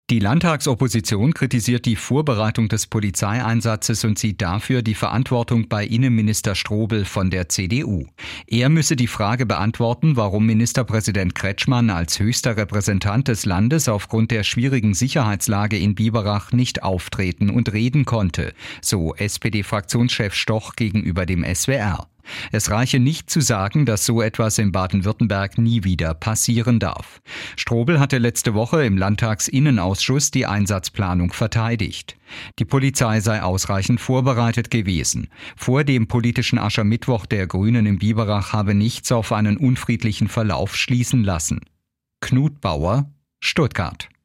Die Landtagsopposition kritisiert die Vorbereitung des Polizeieinsatzes und sieht dafür die Verantwortung bei Innenminister Strobel von der CDU. Er müsse die Frage beantworten, warum Ministerpräsident Kretschmann als höchster Repräsentant des Landes aufgrund der schwierigen Sicherheitslage in Biberach nicht auftreten und reden konnte, so SPD-Fraktionschef Stoch gegenüber dem SWR. Es reiche nicht zu sagen, dass so etwas in Baden-Württemberg nie wieder passieren darf. Strobel hatte letzte Woche im Landtagsinnenausschuss die Einsatzplanung verteidigt. Die Polizei sei ausreichend vorbereitet gewesen. Vor dem politischen Aschermittwoch der Grünen in Biberach habe nichts auf einen unfriedlichen Verlauf schließen lassen. Knut Bauer, Stuttgart.